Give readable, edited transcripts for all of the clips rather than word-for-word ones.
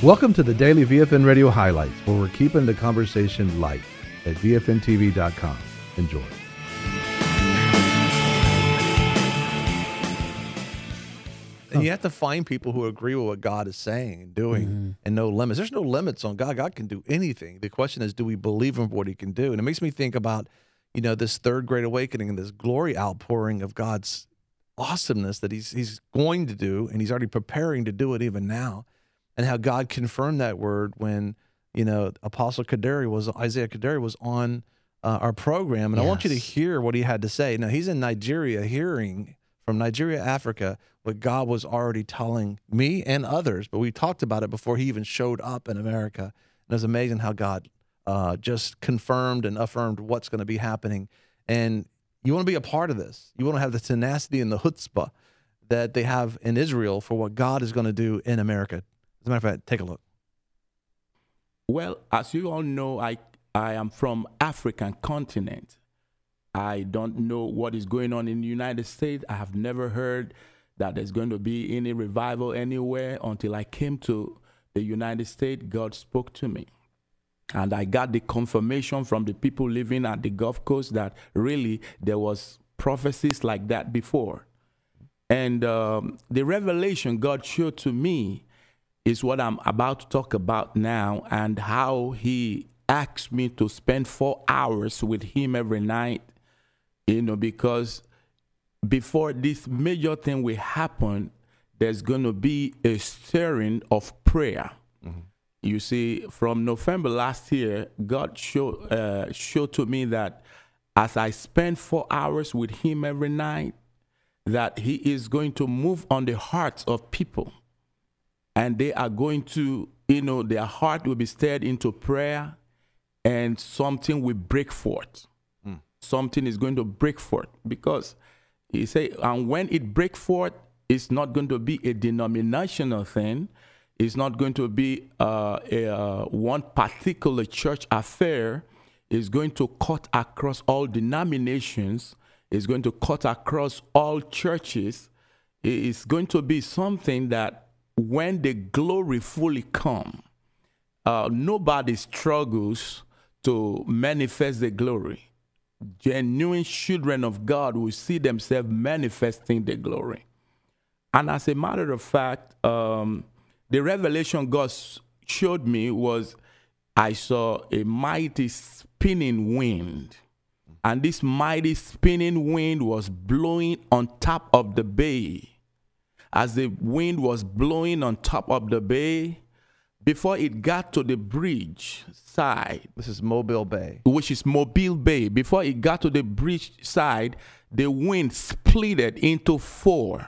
Welcome to the Daily VFN Radio Highlights, where we're keeping the conversation light at VFNTV.com. Enjoy. And you have to find people who agree with what God is saying and doing, and no limits. There's no limits on God. God can do anything. The question is, do we believe him for what he can do? And it makes me think about, this third great awakening and this glory outpouring of God's awesomeness that he's going to do, and he's already preparing to do it even now, and how God confirmed that word when, Isaiah Kaderi was on our program. And I want you to hear what he had to say. Now, he's in Nigeria hearing from Nigeria, Africa, what God was already telling me and others, but we talked about it before he even showed up in America. And it was amazing how God just confirmed and affirmed what's going to be happening. And you want to be a part of this. You want to have the tenacity and the chutzpah that they have in Israel for what God is going to do in America. As a matter of fact, take a look. Well, as you all know, I am from African continent. I don't know what is going on in the United States. I have never heard that there's going to be any revival anywhere until I came to the United States. God spoke to me. And I got the confirmation from the people living at the Gulf Coast that really there was prophecies like that before. And the revelation God showed to me is what I'm about to talk about now, and how he asked me to spend 4 hours with him every night, because before this major thing will happen, there's going to be a stirring of prayer. Mm-hmm. You see, from November last year, God showed to me that as I spend 4 hours with him every night, that he is going to move on the hearts of people. And they are going to, their heart will be stirred into prayer, and something will break forth. Something is going to break forth, because he said, and when it breaks forth, it's not going to be a denominational thing. It's not going to be one particular church affair. It's going to cut across all denominations. It's going to cut across all churches. It's going to be something that when the glory fully comes, nobody struggles to manifest the glory. Genuine children of God will see themselves manifesting the glory. And as a matter of fact, the revelation God showed me was I saw a mighty spinning wind. And this mighty spinning wind was blowing on top of the bay. As the wind was blowing on top of the bay, before it got to the bridge side. This is Mobile Bay. Which is Mobile Bay. Before it got to the bridge side, the wind splitted into 4.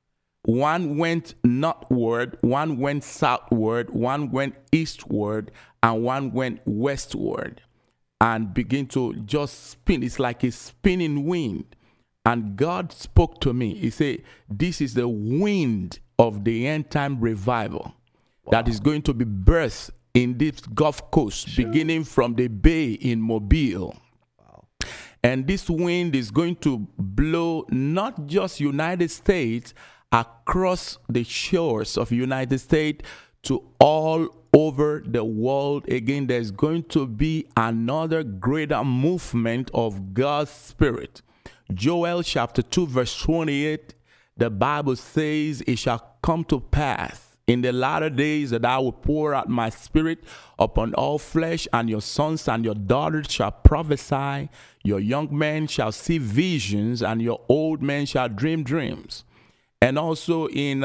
One went northward, one went southward, one went eastward, and one went westward. And begin to just spin. It's like a spinning wind. And God spoke to me. He said, this is the wind of the end time revival. Wow. That is going to be birthed in this Gulf Coast, beginning from the bay in Mobile. Wow. And this wind is going to blow not just United States, across the shores of United States to all over the world. Again, there's going to be another greater movement of God's Spirit. Joel chapter 2 verse 28, the Bible says, it shall come to pass in the latter days that I will pour out my spirit upon all flesh, and your sons and your daughters shall prophesy, your young men shall see visions, and your old men shall dream dreams. And also in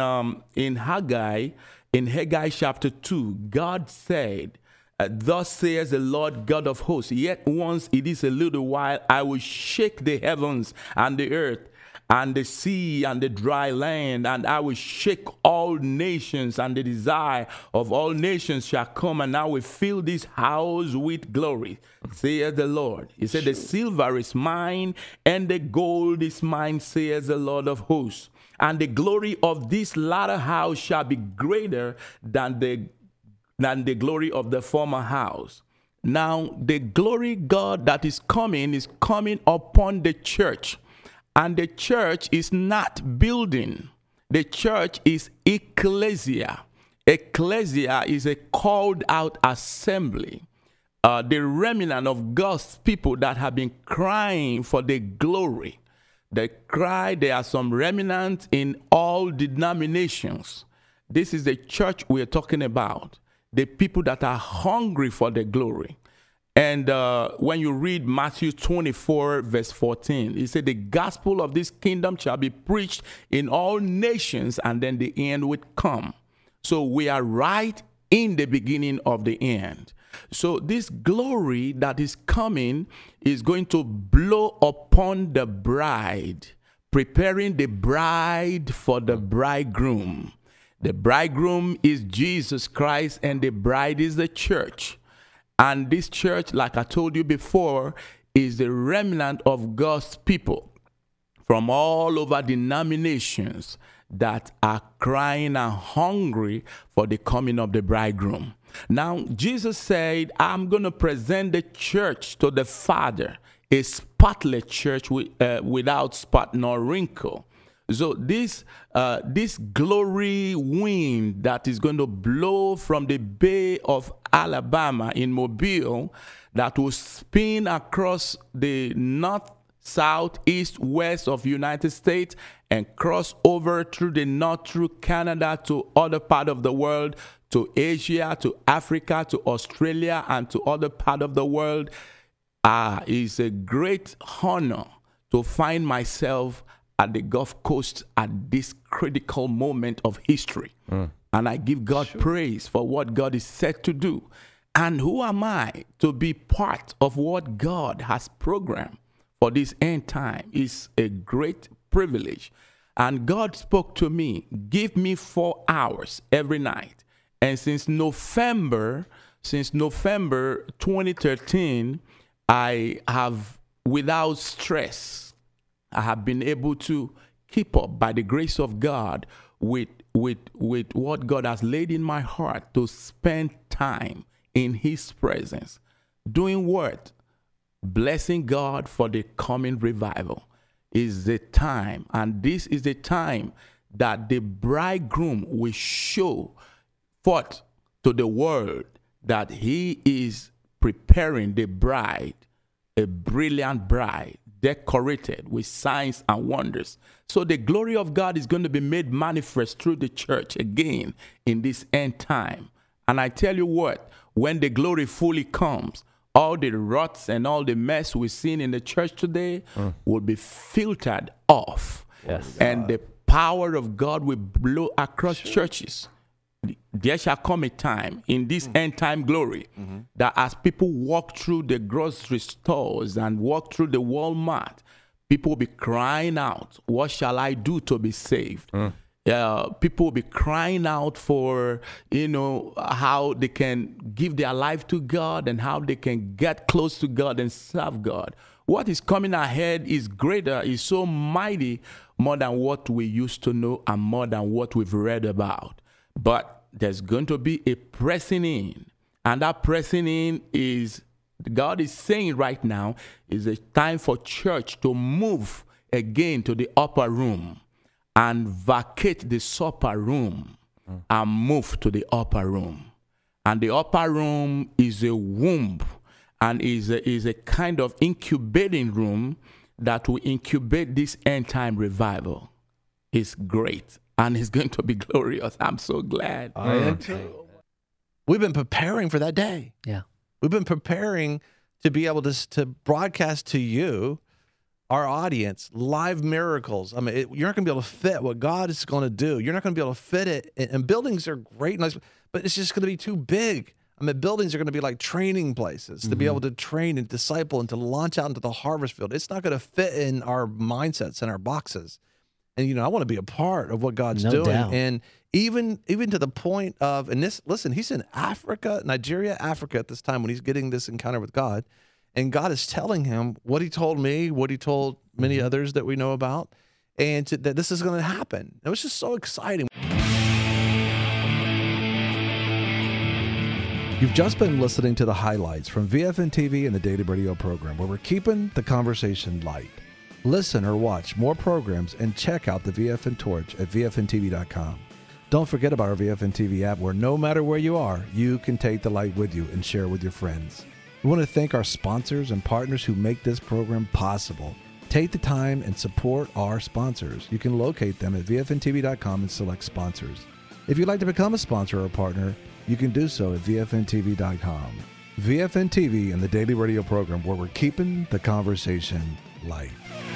Haggai chapter 2, God said, thus says the Lord God of hosts, yet once it is a little while, I will shake the heavens and the earth and the sea and the dry land, and I will shake all nations, and the desire of all nations shall come, and I will fill this house with glory, says the Lord. He said, the silver is mine, and the gold is mine, says the Lord of hosts. And the glory of this latter house shall be greater than the glory of the former house. Now, the glory God that is coming upon the church. And the church is not building. The church is ecclesia. Ecclesia is a called out assembly. The remnant of God's people that have been crying for the glory. They cry, there are some remnants in all denominations. This is the church we're talking about. The people that are hungry for the glory. And when you read Matthew 24, verse 14, it said, the gospel of this kingdom shall be preached in all nations, and then the end would come. So we are right in the beginning of the end. So this glory that is coming is going to blow upon the bride, preparing the bride for the bridegroom. The bridegroom is Jesus Christ, and the bride is the church. And this church, like I told you before, is the remnant of God's people from all over denominations that are crying and hungry for the coming of the bridegroom. Now, Jesus said, I'm going to present the church to the Father, a spotless church without spot nor wrinkle. So this glory wind that is going to blow from the Bay of Alabama in Mobile, that will spin across the north, south, east, west of United States and cross over through the north, through Canada to other part of the world, to Asia, to Africa, to Australia, and to other part of the world. It's a great honor to find myself at the Gulf Coast at this critical moment of history. And I give God praise for what God is set to do. And who am I to be part of what God has programmed for this end time? Is a great privilege. And God spoke to me, give me 4 hours every night. And since November 2013, I have, without stress, I have been able to keep up by the grace of God with what God has laid in my heart to spend time in His presence. Doing what? Blessing God for the coming revival is the time. And this is the time that the bridegroom will show forth to the world that he is preparing the bride, a brilliant bride, decorated with signs and wonders. So the glory of God is going to be made manifest through the church again in this end time. And I tell you what, when the glory fully comes, all the ruts and all the mess we've seen in the church today will be filtered off. Yes. And the power of God will blow across churches. There shall come a time in this end time glory that as people walk through the grocery stores and walk through the Walmart, people will be crying out, what shall I do to be saved? People will be crying out for, how they can give their life to God and how they can get close to God and serve God. What is coming ahead is greater, is so mighty, more than what we used to know and more than what we've read about. But there's going to be a pressing in. And that pressing in is, God is saying right now, is a time for church to move again to the upper room and vacate the supper room and move to the upper room. And the upper room is a womb and is a kind of incubating room that will incubate this end time revival. It's great. And it's going to be glorious. I'm so glad. I am too. We've been preparing for that day. Yeah. We've been preparing to be able to broadcast to you, our audience, live miracles. I mean, you're not going to be able to fit what God is going to do. You're not going to be able to fit it. And buildings are great, nice, but it's just going to be too big. I mean, buildings are going to be like training places to be able to train and disciple and to launch out into the harvest field. It's not going to fit in our mindsets and our boxes. And, I want to be a part of what God's doing. Doubt. And even to the point of, and this, listen, he's in Africa, Nigeria, Africa at this time when he's getting this encounter with God. And God is telling him what he told me, what he told many others that we know about, and that this is going to happen. It was just so exciting. You've just been listening to the highlights from VFN TV and the Daily Radio program, where we're keeping the conversation light. Listen or watch more programs and check out the VFN Torch at VFNTV.com. Don't forget about our VFN TV app, where no matter where you are, you can take the light with you and share with your friends. We want to thank our sponsors and partners who make this program possible. Take the time and support our sponsors. You can locate them at VFNTV.com and select sponsors. If you'd like to become a sponsor or a partner, you can do so at VFNTV.com. VFN TV and the daily radio program where we're keeping the conversation light.